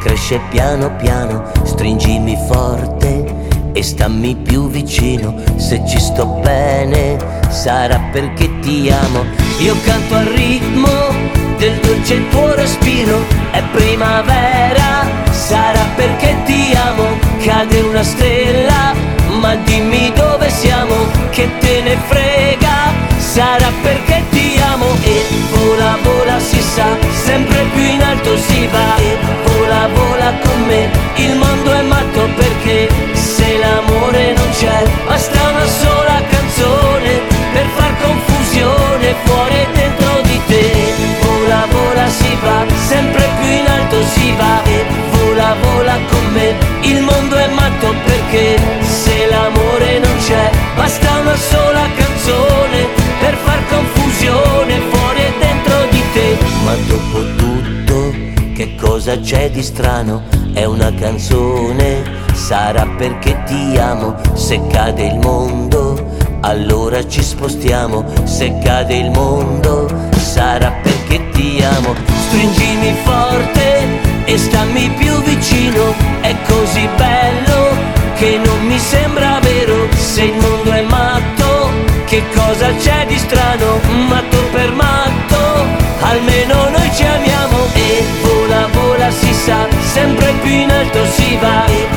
cresce piano piano, stringimi forte e stammi più vicino. Se ci sto bene sarà perché ti amo. Io canto al ritmo del dolce il tuo respiro, è primavera, sarà perché ti amo. Cade una stella, ma dimmi dove siamo, che te ne frega, sarà perché ti amo. E vola vola si sa, sempre più in alto si va. E vola vola con me, il mondo è matto perché se l'amore non c'è basta una sola canzone per far confusione fuori e dentro di te. Vola vola si va, sempre più in alto si va. E vola vola con me, il mondo è matto perché se l'amore non c'è basta una sola canzone per far confusione fuori e dentro di te. Ma dopo tutto che cosa c'è di strano? È una canzone, sarà perché ti amo. Se cade il mondo allora ci spostiamo. Se cade il mondo sarà perché ti amo. Stringimi forte e stammi più vicino, è così bello che non mi sembra vero. Se il mondo è matto, che cosa c'è di strano? Matto per matto, almeno noi ci amiamo. E vola vola si sa, sempre più in alto si va. E